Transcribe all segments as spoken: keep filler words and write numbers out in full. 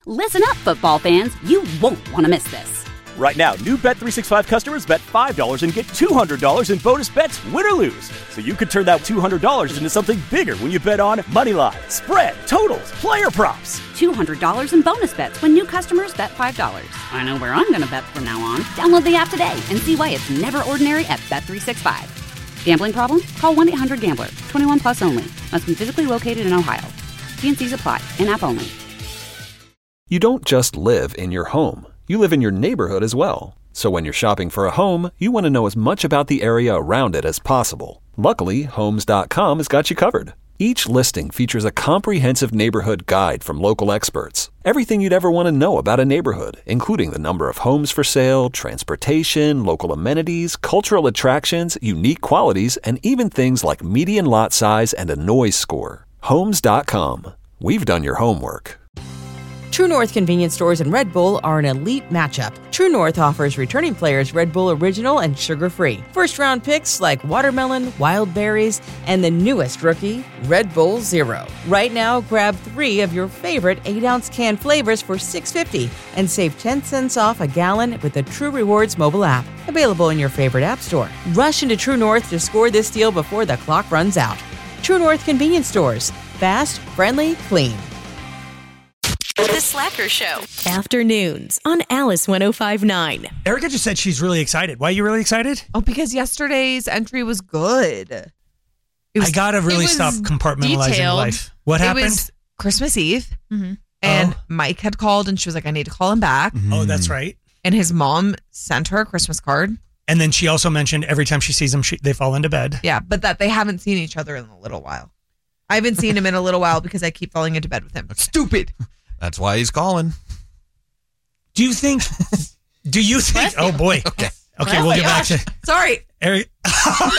Listen up, football fans. You won't want to miss this. Right now, new Bet three sixty-five customers bet five dollars and get two hundred dollars in bonus bets, win or lose. So you could turn that two hundred dollars into something bigger when you bet on money line, spread, totals, player props. two hundred dollars in bonus bets when new customers bet five dollars. I know where I'm going to bet from now on. Download the app today and see why it's never ordinary at Bet three sixty-five. Gambling problem? Call one eight hundred gambler. twenty-one plus only. Must be physically located in Ohio. T and C's apply. In-app only. You don't just live in your home. You live in your neighborhood as well. So when you're shopping for a home, you want to know as much about the area around it as possible. Luckily, Homes dot com has got you covered. Each listing features a comprehensive neighborhood guide from local experts. Everything you'd ever want to know about a neighborhood, including the number of homes for sale, transportation, local amenities, cultural attractions, unique qualities, and even things like median lot size and a noise score. Homes dot com. We've done your homework. True North convenience stores and Red Bull are an elite matchup. True North offers returning players Red Bull Original and sugar-free. First-round picks like watermelon, wild berries, and the newest rookie, Red Bull Zero. Right now, grab three of your favorite eight-ounce can flavors for six dollars and fifty cents and save ten cents off a gallon with the True Rewards mobile app. Available in your favorite app store. Rush into True North to score this deal before the clock runs out. True North convenience stores. Fast, friendly, clean. The Slacker Show. Afternoons on Alice one oh five point nine. Erica just said she's really excited. Why are you really excited? Oh, because yesterday's entry was good. It was, I gotta really stop compartmentalizing detailed. life. What happened? It was Christmas Eve, mm-hmm. and oh. Mike had called, and she was like, I need to call him back. Mm-hmm. Oh, that's right. And his mom sent her a Christmas card. And then she also mentioned every time she sees him, she, they fall into bed. Yeah, but that they haven't seen each other in a little while. I haven't seen him in a little while because I keep falling into bed with him. Stupid. That's why he's calling. Do you think? Do you think? Oh boy. Okay. Okay. Oh we'll get gosh. back to. Sorry. Eric. All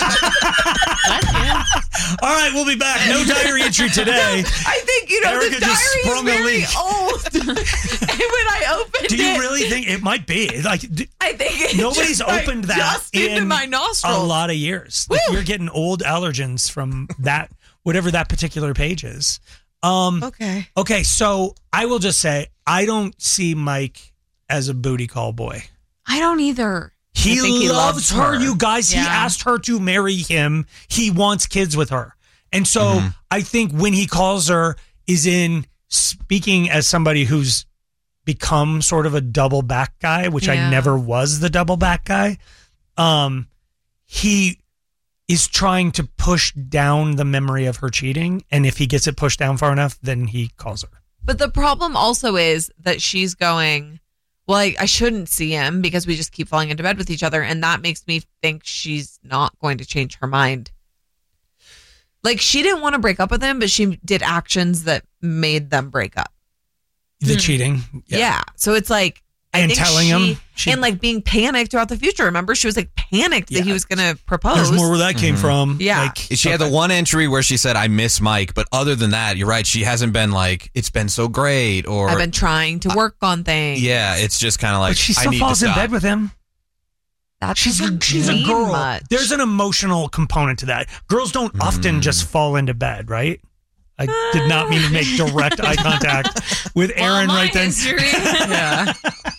right, we'll be back. No diary entry today. I think you know Erica the just diary sprung is a very leak. old. And when I opened do you it, really think it might be like? Do, I think it nobody's just, like, opened that just into in my nostrils. a lot of years. Like, you're getting old allergens from that, whatever that particular page is. Um, okay. Okay. So I will just say I don't see Mike as a booty call boy. I don't either. He, he loves, loves her, her, you guys. yeah. He asked her to marry him. He wants kids with her. And so mm-hmm. I think when he calls her is in speaking as somebody who's become sort of a double back guy, which yeah. I never was the double back guy. Um, he is trying to push down the memory of her cheating. And if he gets it pushed down far enough, then he calls her. But the problem also is that she's going, well, I, I shouldn't see him because we just keep falling into bed with each other. And that makes me think she's not going to change her mind. Like, she didn't want to break up with him, but she did actions that made them break up. The hmm. cheating? Yeah. yeah. So it's like, I and think telling she, him she, and like being panicked throughout the future. Remember, she was like panicked yeah. that he was going to propose. There's more where that came mm-hmm. from. Yeah, like, she had the one entry where she said, "I miss Mike," but other than that, you're right. She hasn't been like, "It's been so great," or I've been trying to work uh, on things. Yeah, it's just kind of like, but she still I need falls to in stop. bed with him. That's she's a, she's a girl. Much. There's an emotional component to that. Girls don't mm. often just fall into bed, right? I did not mean to make direct eye contact with Aaron well, right then. yeah.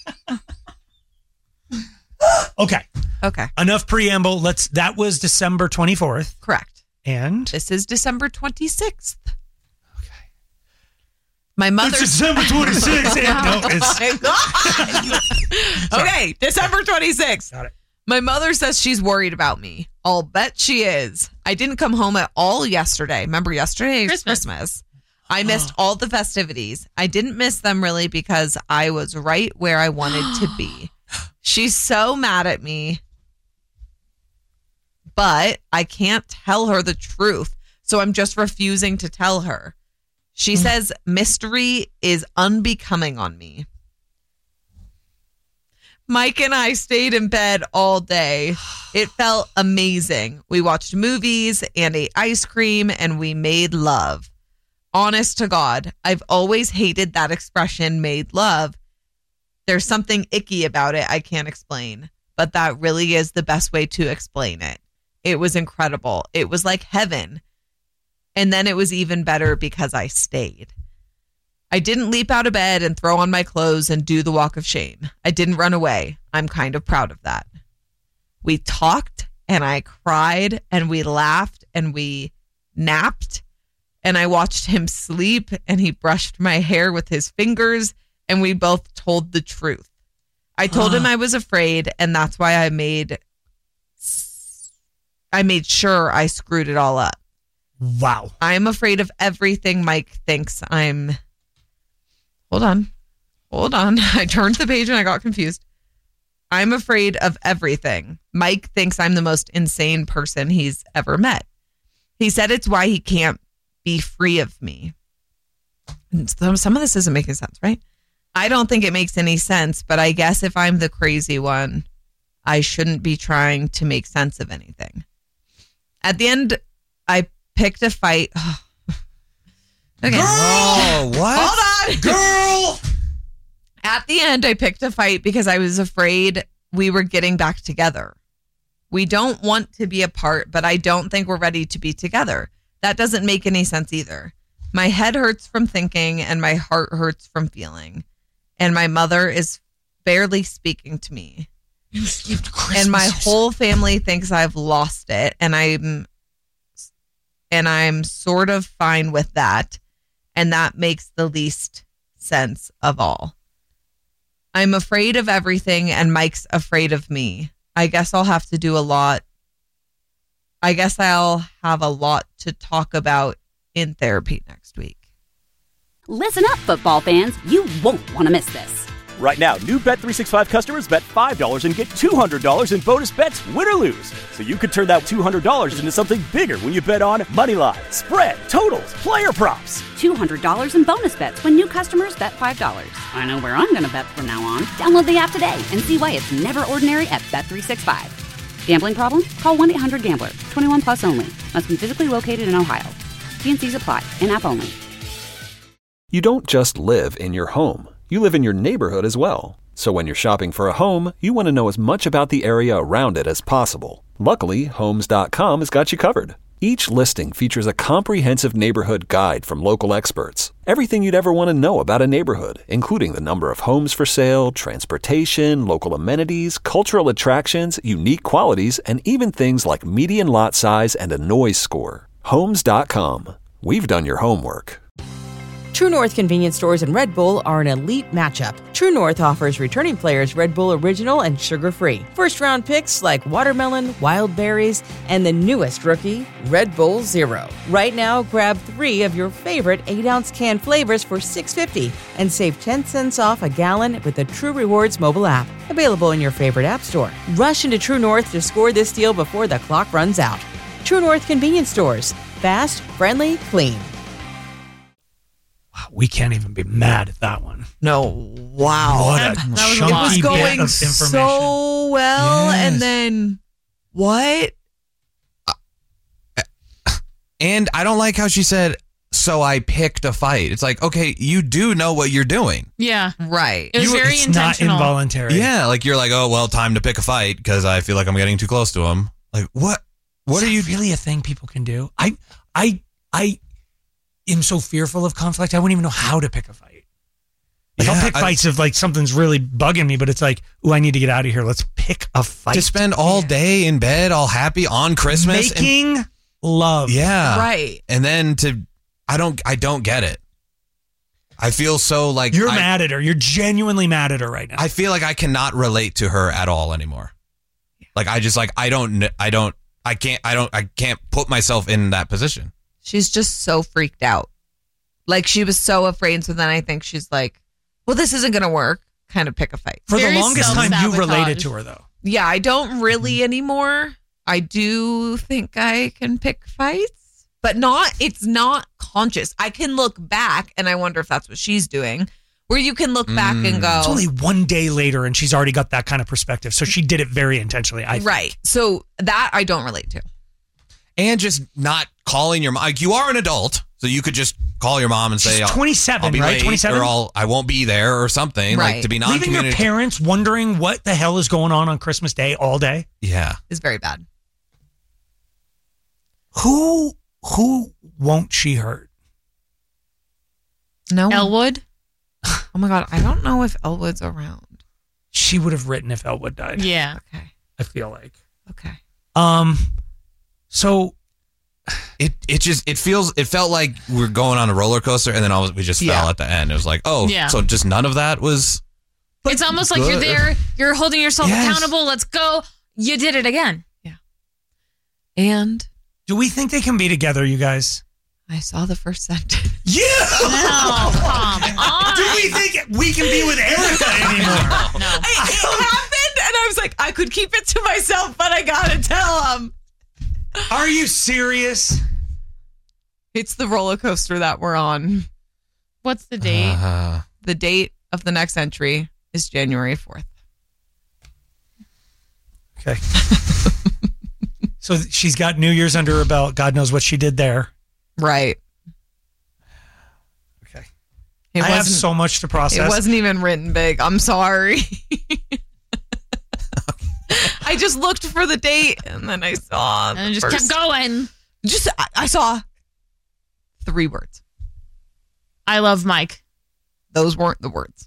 Okay. Okay. Enough preamble. Let's. That was December twenty-fourth. Correct. And this is December twenty-sixth. Okay. My mother. It's December twenty-sixth. no, it's. Oh my God. Okay, December twenty-sixth. Got it. My mother says she's worried about me. I'll bet she is. I didn't come home at all yesterday. Remember yesterday? Christmas. Christmas. I missed all the festivities. I didn't miss them really because I was right where I wanted to be. She's so mad at me, but I can't tell her the truth. So I'm just refusing to tell her. She says mystery is unbecoming on me. Mike and I stayed in bed all day. It felt amazing. We watched movies and ate ice cream and we made love. Honest to God, I've always hated that expression, made love. There's something icky about it I can't explain, but that really is the best way to explain it. It was incredible. It was like heaven. And then it was even better because I stayed. I didn't leap out of bed and throw on my clothes and do the walk of shame. I didn't run away. I'm kind of proud of that. We talked and I cried and we laughed and we napped and I watched him sleep and he brushed my hair with his fingers and we both told the truth. I told him I was afraid and that's why I made I made sure I screwed it all up. Wow. I'm afraid of everything Mike thinks I'm. Hold on. Hold on. I turned the page and I got confused. I'm afraid of everything. Mike thinks I'm the most insane person he's ever met. He said it's why he can't be free of me. And some of this isn't making sense, right? I don't think it makes any sense, but I guess if I'm the crazy one, I shouldn't be trying to make sense of anything. At the end, I picked a fight. Okay. Oh, what? Hold on. Girl! At the end, I picked a fight because I was afraid we were getting back together. We don't want to be apart, but I don't think we're ready to be together. That doesn't make any sense either. My head hurts from thinking and my heart hurts from feeling. And my mother is barely speaking to me. You skipped Christmas. And my whole family thinks I've lost it. And I'm and I'm sort of fine with that. And that makes the least sense of all. I'm afraid of everything and Mike's afraid of me. I guess I'll have to do a lot. I guess I'll have a lot to talk about in therapy next week. Listen up, football fans. You won't want to miss this. Right now, new Bet three sixty-five customers bet five dollars and get two hundred dollars in bonus bets, win or lose. So you could turn that two hundred dollars into something bigger when you bet on money line, spread, totals, player props. two hundred dollars in bonus bets when new customers bet five dollars. I know where I'm going to bet from now on. Download the app today and see why it's never ordinary at Bet three sixty-five. Gambling problem? Call one eight hundred gambler. twenty-one plus only. Must be physically located in Ohio. T and C's apply. In-app only. You don't just live in your home. You live in your neighborhood as well. So when you're shopping for a home, you want to know as much about the area around it as possible. Luckily, Homes dot com has got you covered. Each listing features a comprehensive neighborhood guide from local experts. Everything you'd ever want to know about a neighborhood, including the number of homes for sale, transportation, local amenities, cultural attractions, unique qualities, and even things like median lot size and a noise score. Homes dot com. We've done your homework. True North convenience stores and Red Bull are an elite matchup. True North offers returning players Red Bull Original and sugar-free. First-round picks like watermelon, wild berries, and the newest rookie, Red Bull Zero. Right now, grab three of your favorite eight-ounce can flavors for six dollars and fifty cents and save ten cents off a gallon with the True Rewards mobile app. Available in your favorite app store. Rush into True North to score this deal before the clock runs out. True North convenience stores. Fast, friendly, clean. We can't even be mad at that one. No, wow. What That- a that was chunky it was bit going of information. so well, Yes. and then what? And I don't like how she said, so I picked a fight. It's like, okay, you do know what you're doing. Yeah. Right. It was You- very it's intentional. not involuntary. Yeah, like you're like, oh, well, time to pick a fight because I feel like I'm getting too close to him. Like, what? What Is are you that really a thing people can do? I, I, I am so fearful of conflict. I wouldn't even know how to pick a fight. Like Yeah, I'll pick I- fights if like something's really bugging me, but it's like, ooh, I need to get out of here. Let's pick a fight. to spend all day in bed, all happy on Christmas? and- Making love. yeah, Right. And then to, I don't, I don't get it. I feel so like You're I, mad at her. You're genuinely mad at her right now. I feel like I cannot relate to her at all anymore. Like I just like I don't, kn- I don't, I can't, I don't, I can't put myself in that position. She's just so freaked out. Like she was so afraid. So then I think she's like, well, this isn't going to work. Kind of pick a fight. For the Very longest time, you self-sabotage. related to her though. Yeah, I don't really anymore. I do think I can pick fights, but not, it's not conscious. I can look back and I wonder if that's what she's doing, where you can look back and go, It's only one day later, and she's already got that kind of perspective. So she did it very intentionally. I think. right. So that I don't relate to. And just not calling your mom. Like you are an adult, so you could just call your mom and say, She's I'll- twenty-seven, I'll be right? late, twenty-seven? or I'll, I won't be there or something. Right. Like to be Leaving your non-communicative. parents wondering what the hell is going on on Christmas Day all day. Yeah. Is very bad. Who who won't she hurt? No. Elwood? Oh my God, I don't know if Elwood's around. She would have written if Elwood died. Yeah. Okay. I feel like. Okay. Um, so It it just it feels it felt like we're going on a roller coaster, and then all, we just Yeah. fell at the end. It was like, oh, Yeah. so just none of that was. It's almost like you're good. there, you're holding yourself Yes. accountable. Let's go. You did it again. And do we think they can be together, you guys? I saw the first sentence. Yeah. No, come on. Do we think we can be with Erica anymore? No. I, it happened, and I was like, I could keep it to myself, but I gotta tell him. Are you serious? It's the roller coaster that we're on. What's the date? Uh, The date of the next entry is January fourth. Okay. So she's got New Year's under her belt. God knows what she did there. Right. Okay. It I have wasn't- so much to process. It wasn't even written big. I'm sorry. I just looked for the date, and then I saw. And the it just first- kept going. Just I, I saw three words. I love Mike. Those weren't the words.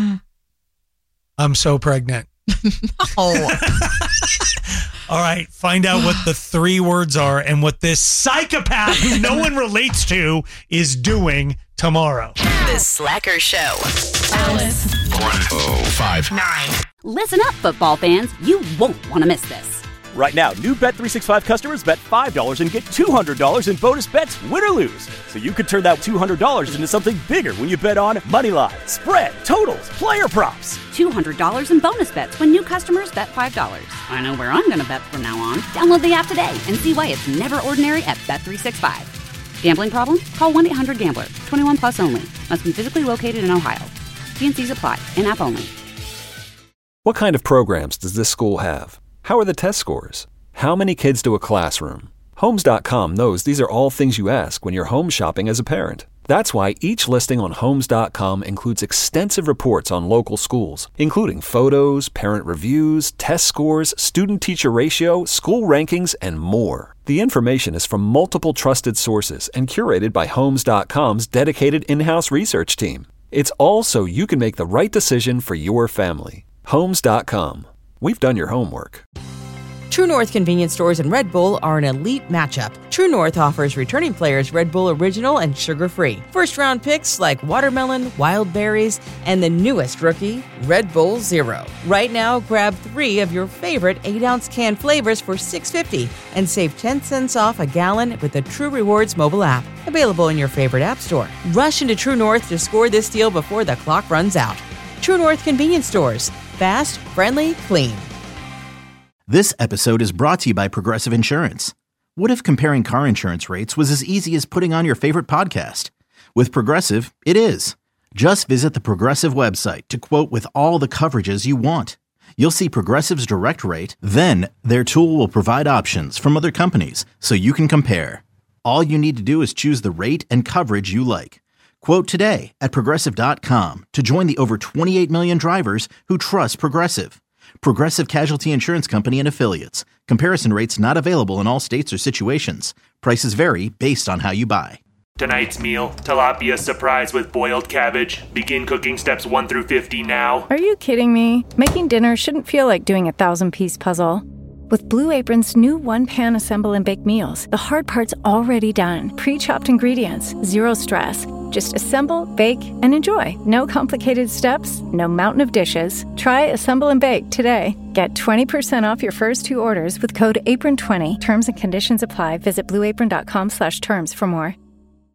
I'm so pregnant. Oh, All right, find out what the three words are and what this psychopath who no one relates to is doing tomorrow. The Slacker Show. Alice. one oh five. Nine. Listen up, football fans. You won't want to miss this. Right now, new Bet three sixty-five customers bet five dollars and get two hundred dollars in bonus bets, win or lose. So you could turn that two hundred dollars into something bigger when you bet on money line, spread, totals, player props. two hundred dollars in bonus bets when new customers bet five dollars. I know where I'm going to bet from now on. Download the app today and see why it's never ordinary at Bet three sixty-five. Gambling problem? Call one eight hundred gambler. twenty-one plus only. Must be physically located in Ohio. T and C's apply. In-app only. What kind of programs does this school have? How are the test scores? How many kids do a classroom? Homes dot com knows these are all things you ask when you're home shopping as a parent. That's why each listing on Homes dot com includes extensive reports on local schools, including photos, parent reviews, test scores, student-teacher ratio, school rankings, and more. The information is from multiple trusted sources and curated by Homes dot com's dedicated in-house research team. It's all so you can make the right decision for your family. Homes dot com. We've done your homework. True North convenience stores and Red Bull are an elite matchup. True North offers returning players Red Bull Original and sugar-free. First-round picks like watermelon, wild berries, and the newest rookie, Red Bull Zero. Right now, grab three of your favorite eight-ounce can flavors for six dollars and fifty cents and save ten cents off a gallon with the True Rewards mobile app. Available in your favorite app store. Rush into True North to score this deal before the clock runs out. True North convenience stores. Fast, friendly, clean. This episode is brought to you by Progressive Insurance. What if comparing car insurance rates was as easy as putting on your favorite podcast? With Progressive, it is. Just visit the Progressive website to quote with all the coverages you want. You'll see Progressive's direct rate, then their tool will provide options from other companies so you can compare. All you need to do is choose the rate and coverage you like. Quote today at Progressive dot com to join the over twenty-eight million drivers who trust Progressive. Progressive Casualty Insurance Company and Affiliates. Comparison rates not available in all states or situations. Prices vary based on how you buy. Tonight's meal, tilapia surprise with boiled cabbage. Begin cooking steps one through fifty now. Are you kidding me? Making dinner shouldn't feel like doing a thousand-piece puzzle. With Blue Apron's new one-pan assemble and bake meals, the hard part's already done. Pre-chopped ingredients, zero stress. Just assemble, bake, and enjoy. No complicated steps, no mountain of dishes. Try Assemble and Bake today. Get twenty percent off your first two orders with code apron twenty. Terms and conditions apply. Visit blue apron dot com slash terms for more.